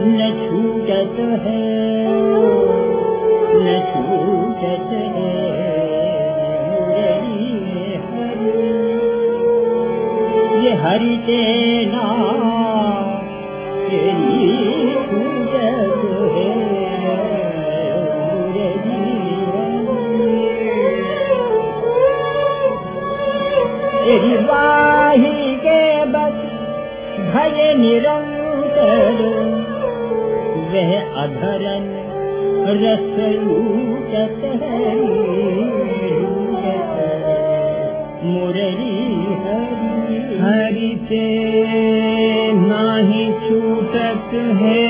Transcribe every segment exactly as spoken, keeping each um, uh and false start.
न छूटत है न छूटत है मुरली हरि। ये हरि के नाम तेरी छूटत है मुरली हरि। तेरी वाही के बस भय निरंतर वह अधरन रस लूटत है मुरली हरि। हरि से नाही छूटत है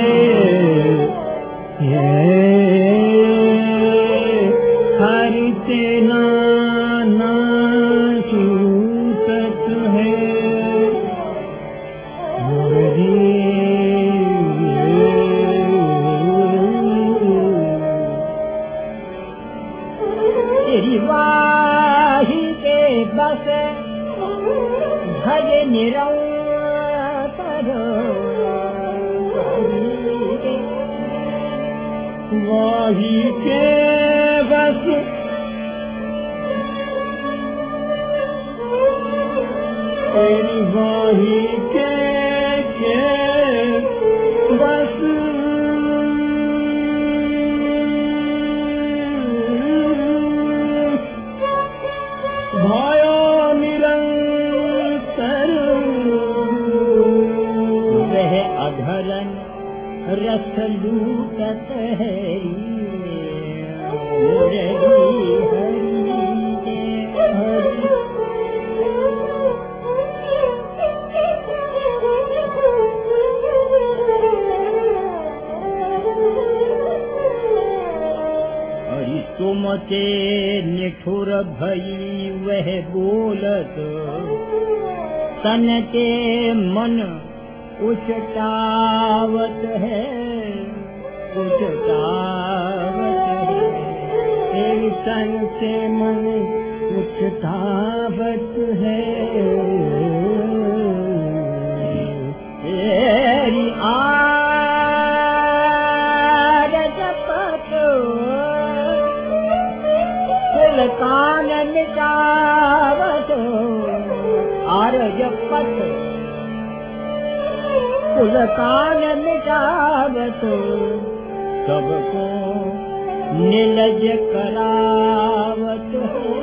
हरि से ना ना छूटत है मुरली। तेरी वाही के बस भज निरंतर वाही के बस तेरी वाही के के बस भयो निरंतर वह अधरन रस लूटत है मुरली हरि हरि। तुम के निठुर भई वह बोलत तन के मन उचटावत है उचटावत है तन से मन उचटावत है तेरी कान मिटावत आरज पथ कुल कान मिटावत सबको निलज करावत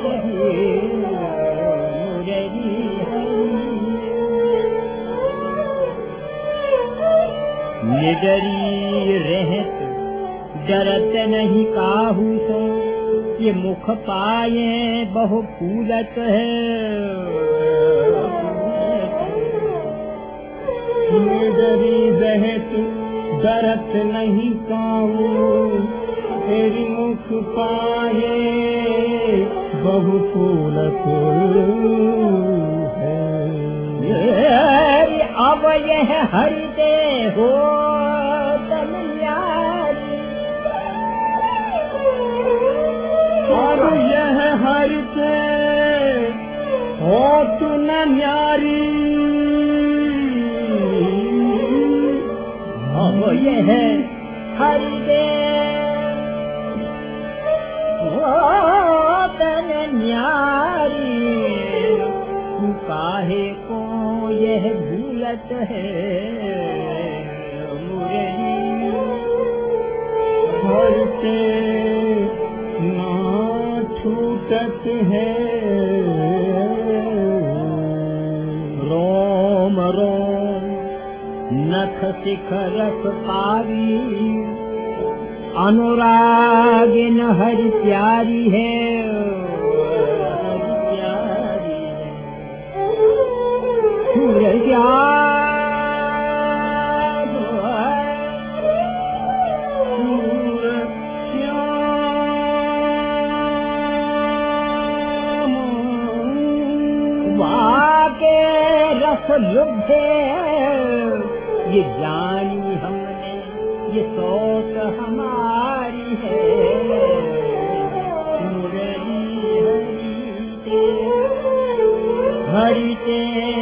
मुरली हरि। निडरी रहत डरत नहीं काहू से ये मुख पाए बहु फूलत है निडरी रहत डरत नहीं काहू तेरी मुख पाए बहु फूलत है। अब यह हरि दे हो और यह हरि से हो तू न न्यारी। अब यह हरि दे हो तन न्यारी तू काहे को यह भूलत है मुरली हरि से छूटत है रोम रोम नख शिखरस पारी अनुरागिन हरि प्यारी है हरि प्यारी है सूरज लुब्धे ये जानी हमने ये सोच हमारी है मुरली हरि ते हरि ते